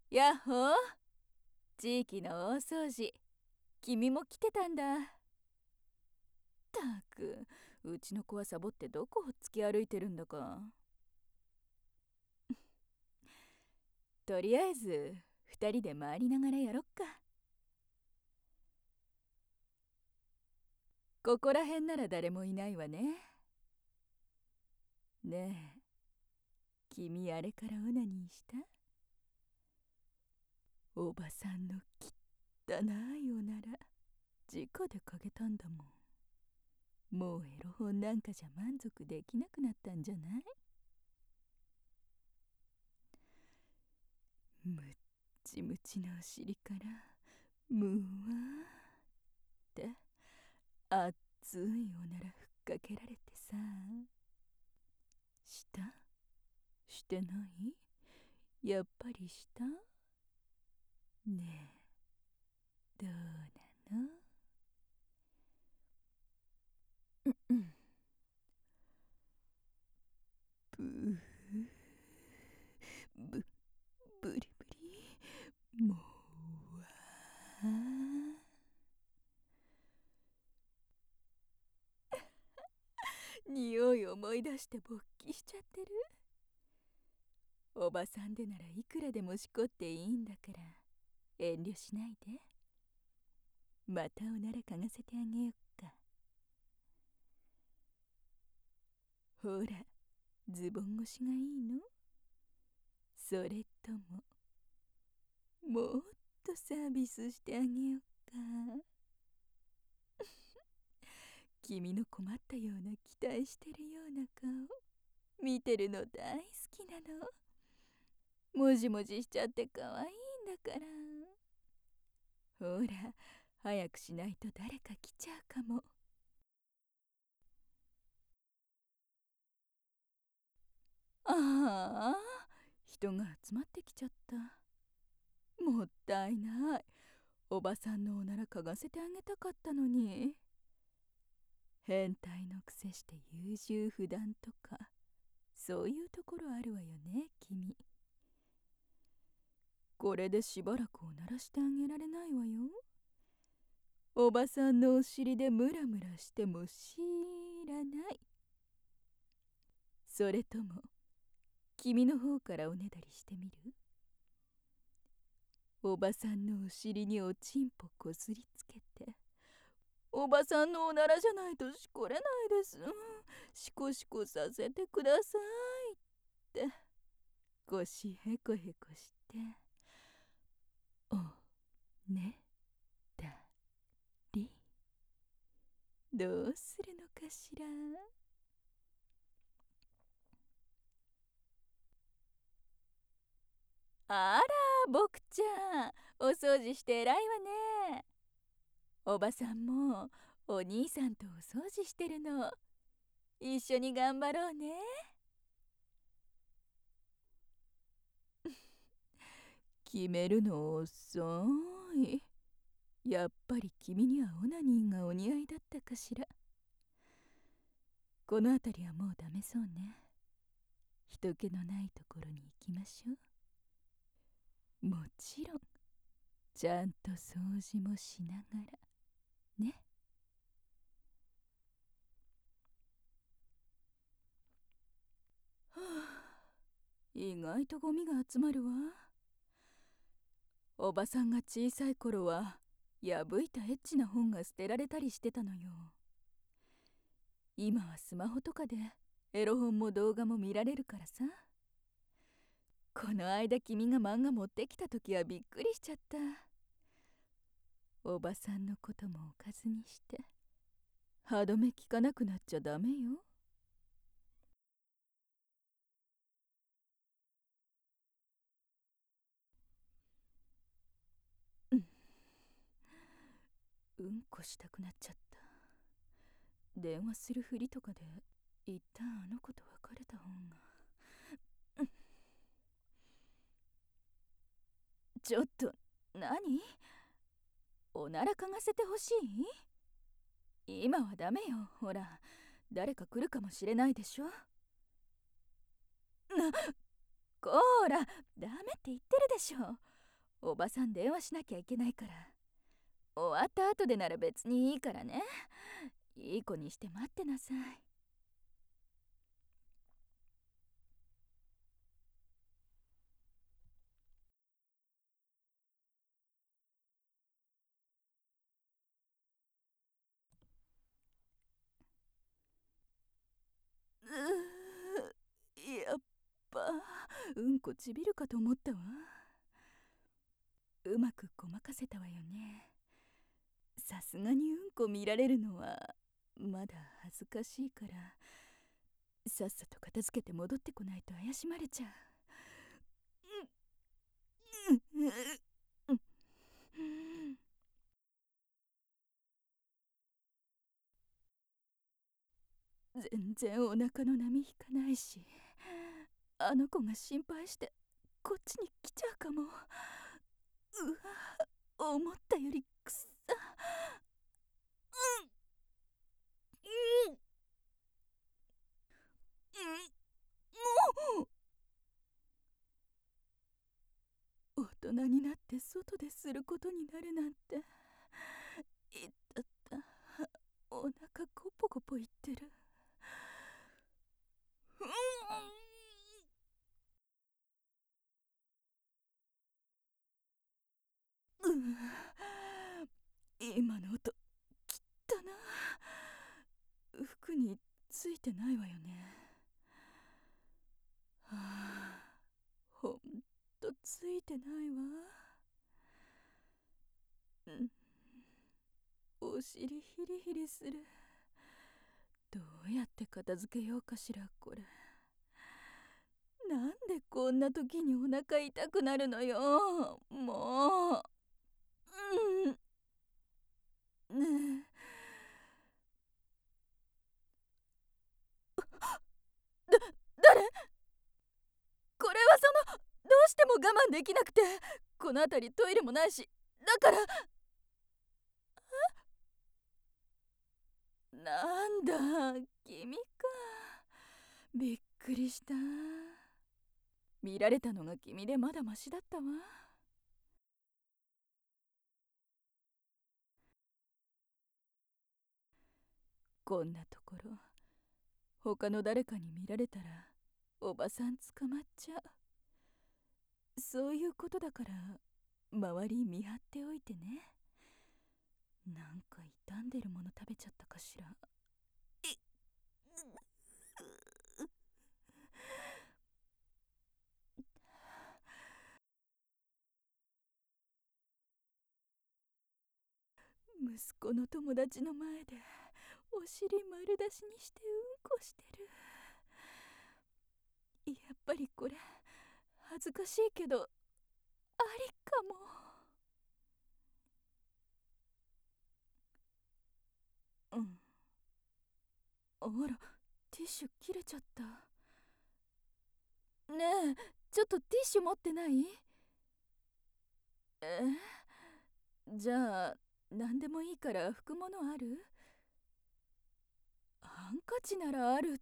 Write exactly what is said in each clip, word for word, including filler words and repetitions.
やっほー、地域の大掃除、君も来てたんだ。たく、うちの子はサボってどこを突き歩いてるんだか。とりあえず、二人で回りながらやろっか。ここらへんなら誰もいないわね。ねえ、君あれからオナニーした？おばさんの汚いおなら、直でかけたんだもん。もうエロ本なんかじゃ満足できなくなったんじゃない？むっちむちのお尻からむわーって熱いおならふっかけられてさ。したしてない？やっぱりした？ねえ、どうなの？うんうん。ブー、ブブリブリ、もうわー。匂い思い出して勃起しちゃってる。おばさんでならいくらでもしこっていいんだから遠慮しないで。またおならかがせてあげよっか。ほら、ズボン越しがいいの？それとももっとサービスしてあげよっか。君の困ったような期待してるような顔見てるの大好きなの。もじもじしちゃって可愛いんだから。ほら、早くしないと誰か来ちゃうかも。ああ、人が集まってきちゃった。もったいない。おばさんのおなら嗅がせてあげたかったのに。変態のくせして優柔不断とか、そういうところあるわよね、君。これでしばらくおならしてあげられないわよ。おばさんのお尻でムラムラしても知らない。それとも、君の方からおねだりしてみる？おばさんのお尻におちんぽこすりつけて、おばさんのおならじゃないとしこれないです。しこしこさせてくださいって、腰へこへこして、おねだり。どうするのかしら。あら、僕ちゃん、お掃除して偉いわね。おばさんもお兄さんとお掃除してるの。一緒に頑張ろうね。決めるの遅い。やっぱり君にはオナニーがお似合いだったかしら。この辺りはもうダメそうね。人気のないところに行きましょう。もちろんちゃんと掃除もしながらね。はあ、意外とゴミが集まるわ。おばさんが小さい頃は破いたエッチな本が捨てられたりしてたのよ。今はスマホとかでエロ本も動画も見られるからさ。この間君が漫画持ってきた時はびっくりしちゃった。おばさんのこともおかずにして歯止め効かなくなっちゃダメよ。うん、うんこしたくなっちゃった。電話するふりとかで一旦あの子と別れた方が。うん、ちょっと何？おならかがせてほしい？今はダメよ。ほら、誰か来るかもしれないでしょ。な、こーら、ダメって言ってるでしょ。 おばさん電話しなきゃいけないから。終わった後でなら別にいいからね。いい子にして待ってなさい。うーやっぱうんこちびるかと思ったわ。うまくごまかせたわよね。さすがにうんこ見られるのはまだ恥ずかしいから、さっさと片付けて戻ってこないと怪しまれちゃう。全然お腹の波引かないし、あの子が心配してこっちに来ちゃうかも。うわ、思ったよりくっさ。うんうんうん、もう大人になって外ですることになるなんて。いったった、お腹コポコポいってる。うんうん、今の音きったな。服についてないわよね。はあ、ほんとついてないわ。うん、お尻ヒリヒリする。どうやって片付けようかしらこれ。なんでこんな時にお腹痛くなるのよもう。うん、ねえ、だ誰これはその、どうしても我慢できなくて。この辺りトイレもないし、だから。なんだ君か。びっくりした。見られたのが君でまだマシだったわ。こんなところ他の誰かに見られたらおばさん捕まっちゃう。そういうことだから周り見張っておいてね。なんか傷んでるもの食べちゃったかしら。息子の友達の前でお尻丸出しにしてうんこしてる。やっぱりこれ恥ずかしいけどありかも。うん、あら、ティッシュ切れちゃった。ねえ、ちょっとティッシュ持ってない？え、じゃあ何でもいいから拭くものある？ハンカチならあるって。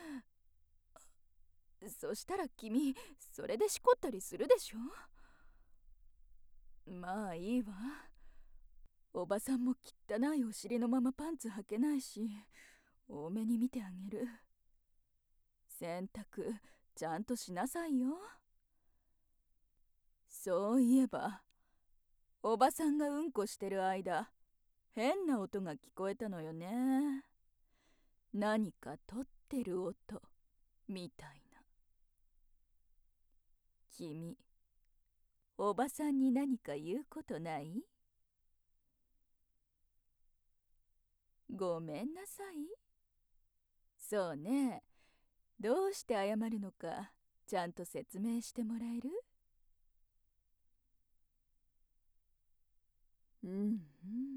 そしたら君それでしこったりするでしょ。まあいいわ。おばさんも汚いお尻のままパンツ履けないし、多めに見てあげる。洗濯ちゃんとしなさいよ。そういえばおばさんがうんこしてる間変な音が聞こえたのよね。何か取ってる音みたいな。君、おばさんに何か言うことない？ごめんなさい。そうね。どうして謝るのかちゃんと説明してもらえる？うんうん。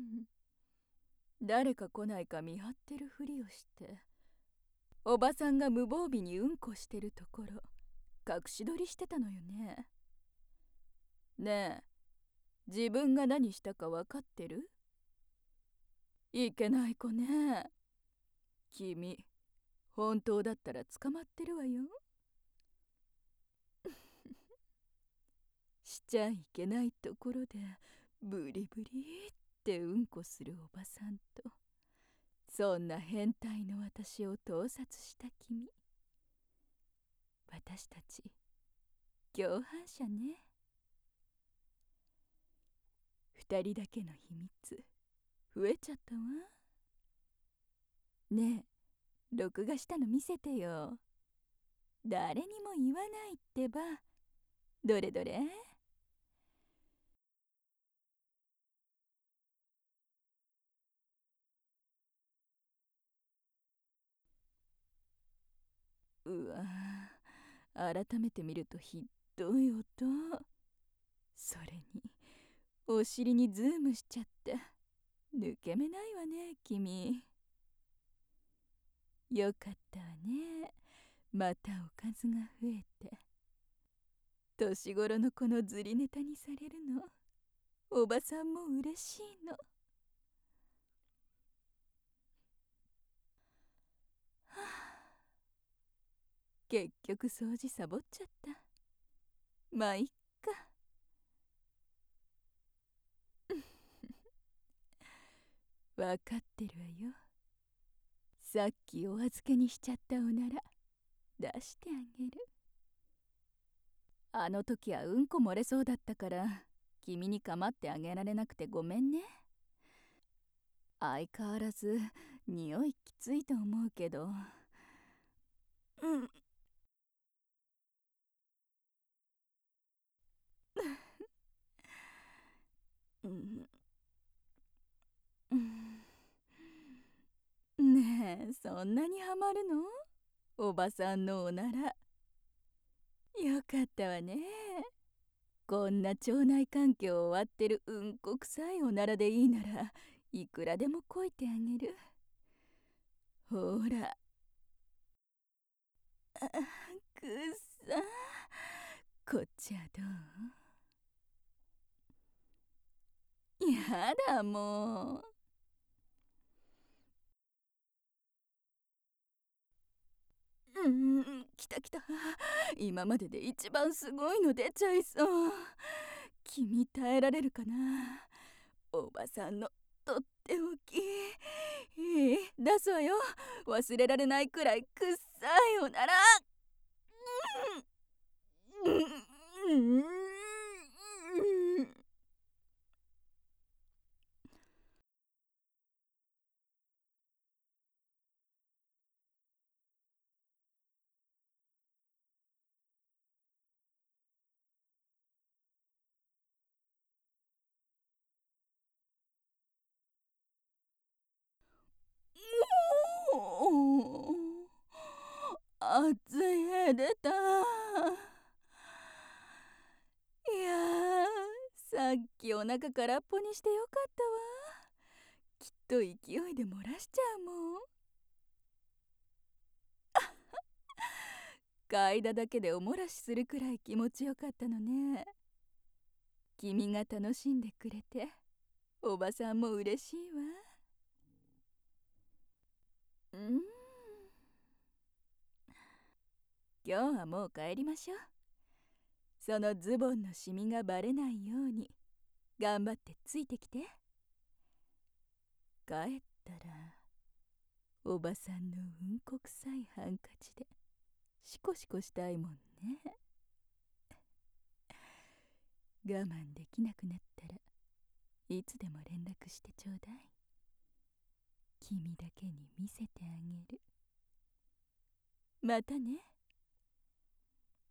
誰か来ないか見張ってるふりをしておばさんが無防備にうんこしてるところ隠し撮りしてたのよね。ねえ、自分が何したか分かってる？いけない子ね。君本当だったら捕まってるわよ。 しちゃいけないところでブリブリってうんこするおばさんと、そんな変態の私を盗撮した君。私たち共犯者ね。二人だけの秘密増えちゃったわ。ねえ、録画したの見せてよ。誰にも言わないってば。どれどれ。うわ、改めて見るとひっどい音。それにお尻にズームしちゃって抜け目ないわね君。よかったわね、またおかずが増えて。年頃のこのずりネタにされるのおばさんも嬉しいの。はあ、結局掃除サボっちゃった。まあいっか。わかってるわよ。さっきお預けにしちゃったおなら出してあげる。あの時はうんこ漏れそうだったから君に構ってあげられなくてごめんね。相変わらず匂いきついと思うけど。うんうんうん、ねえ、そんなにハマるの？おばさんのおなら。よかったわね。こんな腸内環境を割ってるうんこ臭いおならでいいならいくらでもこいてあげる。ほら。あ、くっさ。こっちはどう？やだもう。うん、来た来た。今までで一番すごいの出ちゃいそう。君耐えられるかな？おばさんのとっておき。いい、出すわよ。忘れられないくらいくっさいおなら。うんうんうん、熱い絵出た。いやー、さっきお腹空っぽにしてよかったわ。きっと勢いで漏らしちゃうもん。嗅いだだけでおもらしするくらい気持ちよかったのね。君が楽しんでくれておばさんも嬉しいわ。うん、今日はもう帰りましょう。そのズボンのシミがバレないように頑張ってついてきて。帰ったらおばさんのうんこくさいハンカチでシコシコしたいもんね。我慢できなくなったらいつでも連絡してちょうだい。君だけに見せてあげる。またね。